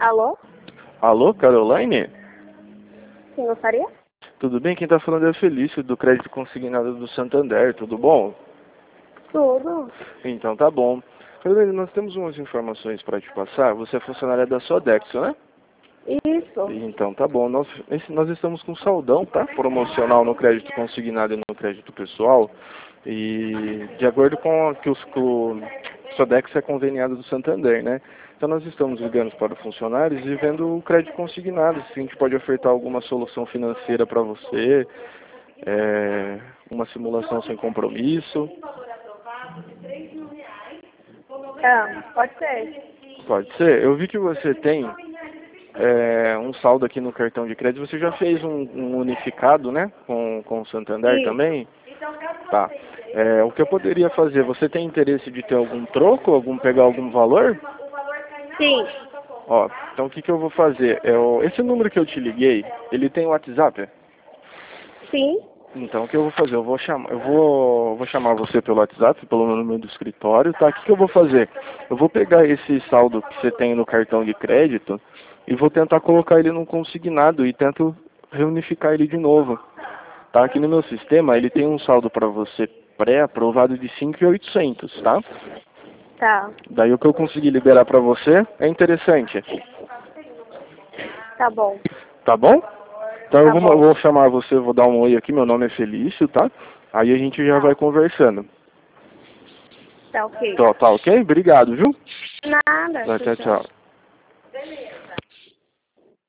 Alô? Alô, Caroline? Quem gostaria? Tudo bem? Quem está falando é a Felício, do Crédito Consignado do Santander, tudo bom? Tudo. Então tá bom. Caroline, nós temos umas informações para te passar. Você é funcionária da Sodexo, né? Isso. Então tá bom. Nós estamos com saldão, tá? Promocional no crédito consignado e no crédito pessoal. E de acordo com o Sodexo é conveniado do Santander, né? Então nós estamos ligando para os funcionários e vendo o crédito consignado, se a gente pode ofertar alguma solução financeira para você, uma simulação sem compromisso. Pode ser. Pode ser. Eu vi que você tem um saldo aqui no cartão de crédito. Você já fez um unificado, né? Com o Santander Isso. também? Tá. O que eu poderia fazer? Você tem interesse de ter algum troco, pegar algum valor? Sim. Ó, então o que eu vou fazer? Esse número que eu te liguei, ele tem WhatsApp? Sim. Então o que eu vou fazer? Eu vou chamar você pelo WhatsApp, pelo número do escritório, tá? O que eu vou fazer? Eu vou pegar esse saldo que você tem no cartão de crédito e vou tentar colocar ele num consignado e tento reunificar ele de novo. Tá? Aqui no meu sistema ele tem um saldo para você pré-aprovado de 5.800, tá? Tá. Daí o que eu consegui liberar para você é interessante. Tá bom. Tá bom? Então Tá eu bom. vou chamar você, vou dar um oi aqui, meu nome é Felício, tá? Aí a gente já vai conversando. Tá ok. Tá ok? Obrigado, viu? Nada. Tá, tchau, tchau.